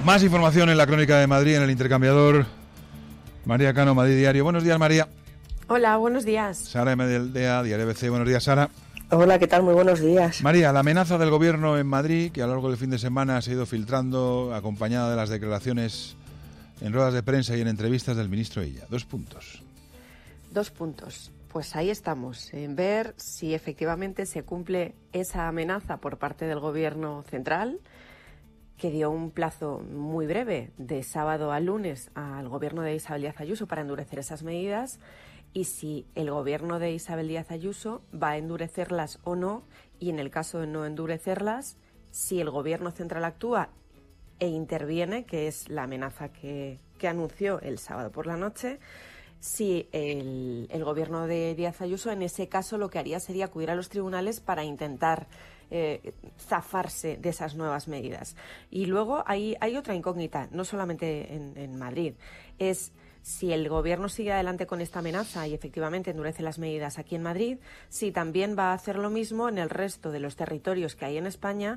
Más información en la Crónica de Madrid, en el intercambiador. María Cano, Madrid Diario. Buenos días, María. Hola, buenos días. Sara M. del DEA, Diario ABC. Buenos días, Sara. Hola, ¿qué tal? Muy buenos días. María, la amenaza del gobierno en Madrid, que a lo largo del fin de semana se ha ido filtrando, acompañada de las declaraciones en ruedas de prensa y en entrevistas del ministro Illa. 2 puntos. 2 puntos. Pues ahí estamos, en ver si efectivamente se cumple esa amenaza por parte del gobierno central, que dio un plazo muy breve, de sábado a lunes, al gobierno de Isabel Díaz Ayuso para endurecer esas medidas, y si el gobierno de Isabel Díaz Ayuso va a endurecerlas o no, y en el caso de no endurecerlas, si el gobierno central actúa e interviene, que es la amenaza que anunció el sábado por la noche, si el gobierno de Díaz Ayuso en ese caso lo que haría sería acudir a los tribunales para intentar zafarse de esas nuevas medidas. Y luego hay otra incógnita, no solamente en Madrid, es si el gobierno sigue adelante con esta amenaza y efectivamente endurece las medidas aquí en Madrid, si también va a hacer lo mismo en el resto de los territorios que hay en España,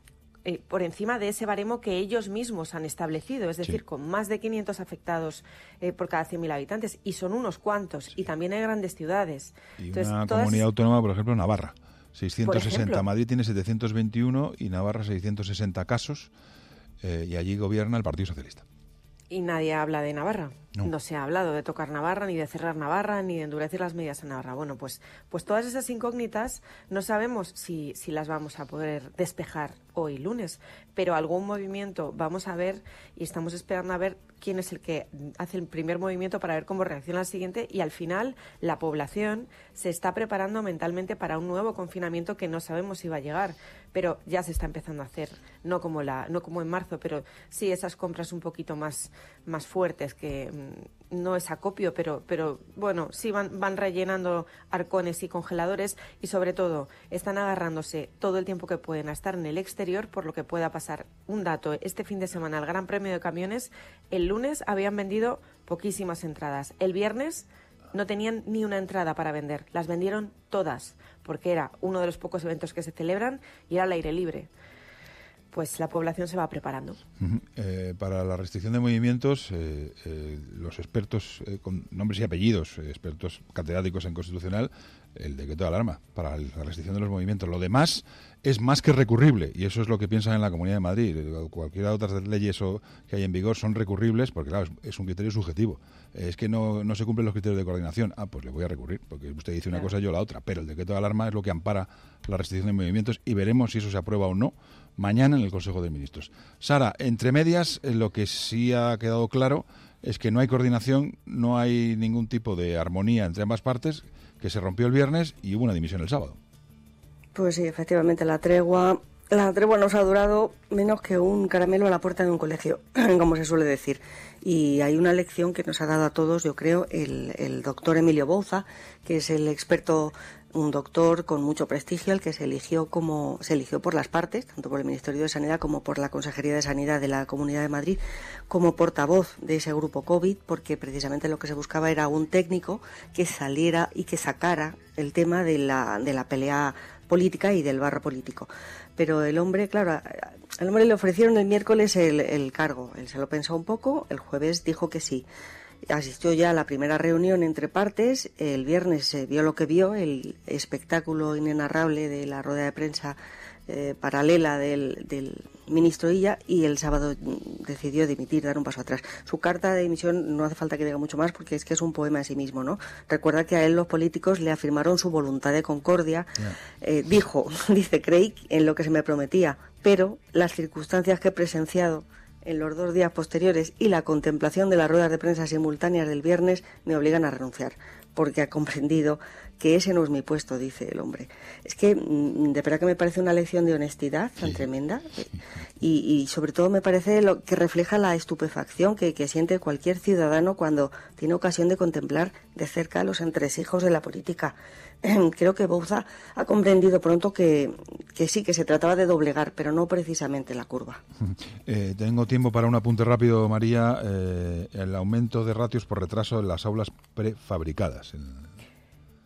por encima de ese baremo que ellos mismos han establecido, es decir, con más de 500 afectados por cada 100.000 habitantes, y son unos cuantos, y también hay grandes ciudades. Y entonces, una comunidad autónoma, por ejemplo, Navarra, 660, Madrid tiene 721 y Navarra 660 casos, y allí gobierna el Partido Socialista. Y nadie habla de Navarra. No. No se ha hablado de tocar Navarra, ni de cerrar Navarra, ni de endurecer las medidas en Navarra. Bueno, pues todas esas incógnitas no sabemos si las vamos a poder despejar hoy lunes, pero algún movimiento vamos a ver, y estamos esperando a ver quién es el que hace el primer movimiento para ver cómo reacciona al siguiente, y al final la población se está preparando mentalmente para un nuevo confinamiento que no sabemos si va a llegar, pero ya se está empezando a hacer, no como en marzo, pero sí esas compras un poquito más fuertes, que no es acopio, pero bueno, sí van rellenando arcones y congeladores, y sobre todo están agarrándose todo el tiempo que pueden a estar en el exterior por lo que pueda pasar. Un dato, este fin de semana el Gran Premio de Camiones, el lunes habían vendido poquísimas entradas, el viernes no tenían ni una entrada para vender, las vendieron todas, porque era uno de los pocos eventos que se celebran y era al aire libre. Pues la población se va preparando. Para la restricción de movimientos, los expertos con nombres y apellidos, expertos catedráticos en constitucional, el decreto de alarma para la restricción de los movimientos. Lo demás es más que recurrible, y eso es lo que piensan en la Comunidad de Madrid. Cualquiera de otras leyes que hay en vigor son recurribles, porque claro, es un criterio subjetivo. Es que no se cumplen los criterios de coordinación. Pues le voy a recurrir, porque usted dice una cosa y yo la otra. Pero el decreto de alarma es lo que ampara la restricción de movimientos, y veremos si eso se aprueba o no mañana en el Consejo de Ministros. Sara, entre medias, lo que sí ha quedado claro es que no hay coordinación, no hay ningún tipo de armonía entre ambas partes, que se rompió el viernes y hubo una dimisión el sábado. Pues sí, efectivamente, la tregua nos ha durado menos que un caramelo a la puerta de un colegio, como se suele decir. Y hay una lección que nos ha dado a todos, yo creo, el doctor Emilio Bouza, que es el experto, un doctor con mucho prestigio, el que se eligió por las partes, tanto por el Ministerio de Sanidad como por la Consejería de Sanidad de la Comunidad de Madrid, como portavoz de ese grupo COVID, porque precisamente lo que se buscaba era un técnico que saliera y que sacara el tema de la pelea política y del barro político. Pero el hombre, claro, al hombre le ofrecieron el miércoles el cargo. Él se lo pensó un poco, el jueves dijo que sí. Asistió ya a la primera reunión entre partes, el viernes se vio lo que vio, el espectáculo inenarrable de la rueda de prensa paralela del ministro Illa, y el sábado decidió dimitir, dar un paso atrás. Su carta de dimisión no hace falta que diga mucho más, porque es que es un poema en sí mismo, ¿no? Recuerda que a él los políticos le afirmaron su voluntad de concordia. Dice Craig, en lo que se me prometía, pero las circunstancias que he presenciado en los 2 días posteriores y la contemplación de las ruedas de prensa simultáneas del viernes me obligan a renunciar, porque ha comprendido que ese no es mi puesto, dice el hombre. Es que de verdad que me parece una lección de honestidad tan tremenda, y sobre todo me parece lo que refleja la estupefacción que siente cualquier ciudadano cuando tiene ocasión de contemplar de cerca los entresijos de la política. Creo que Bouza ha comprendido pronto que sí, que se trataba de doblegar, pero no precisamente la curva. Tengo tiempo para un apunte rápido, María. El aumento de ratios por retraso en las aulas prefabricadas.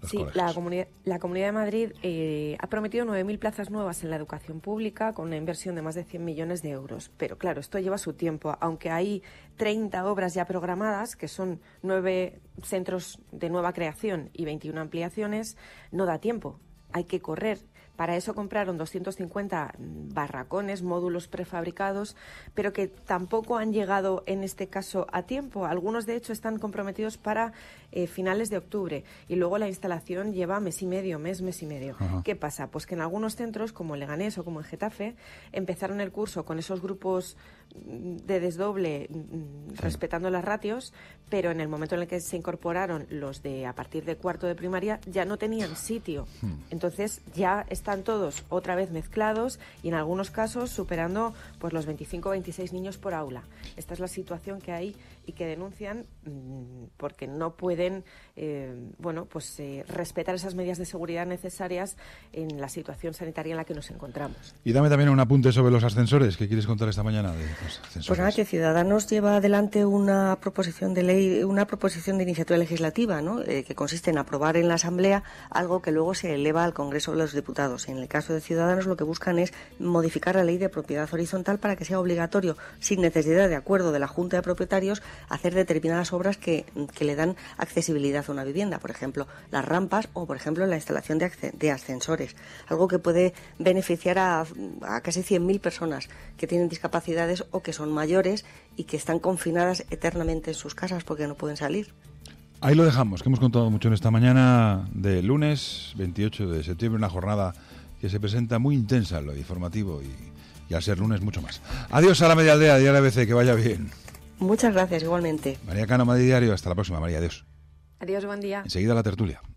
Sí, la Comunidad de Madrid ha prometido 9.000 plazas nuevas en la educación pública con una inversión de más de 100 millones de euros. Pero claro, esto lleva su tiempo. Aunque hay 30 obras ya programadas, que son 9 centros de nueva creación y 21 ampliaciones, no da tiempo. Hay que correr. Para eso compraron 250 barracones, módulos prefabricados, pero que tampoco han llegado en este caso a tiempo. Algunos, de hecho, están comprometidos para finales de octubre y luego la instalación lleva mes y medio. Ajá. ¿Qué pasa? Pues que en algunos centros, como en Leganés o como en Getafe, empezaron el curso con esos grupos de desdoble, respetando las ratios, pero en el momento en el que se incorporaron los de a partir de cuarto de primaria ya no tenían sitio. Entonces ya están todos otra vez mezclados y en algunos casos superando pues los 25 o 26 niños por aula. Esta es la situación que hay y que denuncian porque no pueden respetar esas medidas de seguridad necesarias en la situación sanitaria en la que nos encontramos. Y dame también un apunte sobre los ascensores. ¿Qué quieres contar esta mañana de los ascensores? Pues nada, que Ciudadanos lleva adelante una proposición de ley, una proposición de iniciativa legislativa, ¿no? Que consiste en aprobar en la Asamblea algo que luego se eleva al Congreso de los Diputados. En el caso de Ciudadanos lo que buscan es modificar la ley de propiedad horizontal para que sea obligatorio, sin necesidad de acuerdo de la Junta de Propietarios, hacer determinadas obras que le dan accesibilidad a una vivienda, por ejemplo, las rampas o, por ejemplo, la instalación de ascensores, algo que puede beneficiar a casi 100.000 personas que tienen discapacidades o que son mayores y que están confinadas eternamente en sus casas porque no pueden salir. Ahí lo dejamos, que hemos contado mucho en esta mañana de lunes 28 de septiembre, una jornada que se presenta muy intensa en lo informativo y al ser lunes mucho más. Adiós a la Media Aldea, Diario ABC, que vaya bien. Muchas gracias, igualmente. María Cano, Madrid Diario, hasta la próxima, María, adiós. Adiós, buen día. Enseguida la tertulia.